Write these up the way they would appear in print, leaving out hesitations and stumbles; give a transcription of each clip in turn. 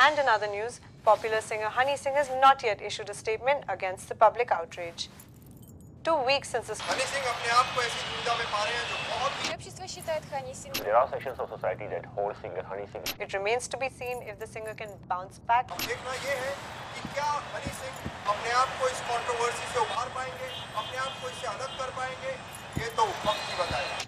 And in other news, popular singer Honey Singh has not yet issued a statement against the public outrage. 2 weeks since this. Honey Singh अपने आप को ऐसी दुविधा में पा रहे हैं जो बहुत. Общество считает Honey Singh. There are sections of society that hold singer Honey Singh. It remains to be seen if the singer can bounce back. देखना ये है कि क्या Honey Singh अपने आप को इस कंट्रोवर्सी से उबार पाएंगे, अपने आप को इससे अलग कर पाएंगे, ये तो वक्त ही बताएगा.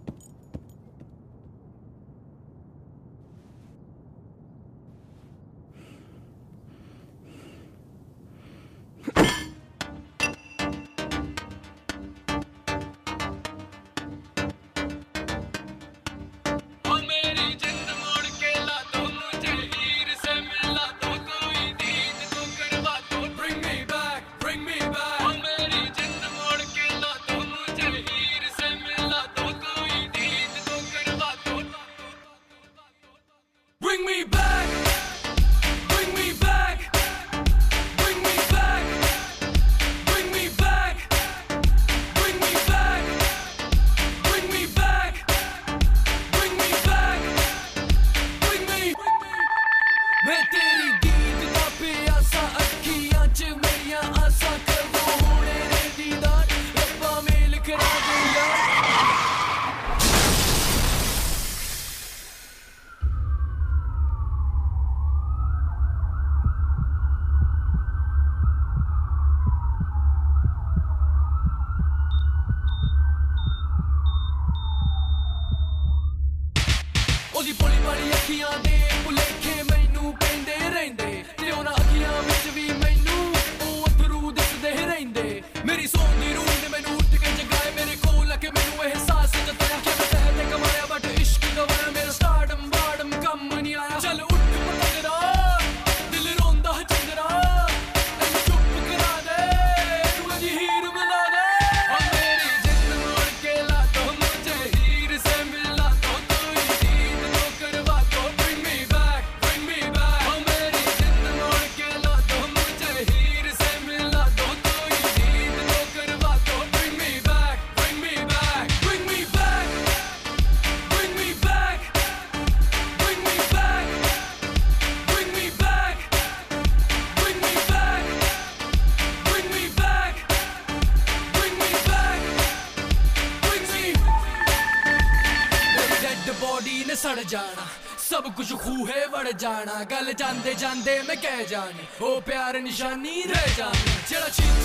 सड़ जाना सब कुछ खूहे वड़ जाना गल जांदे जांदे मैं कह जानी ओ प्यार निशानी रह जानी जेड़ा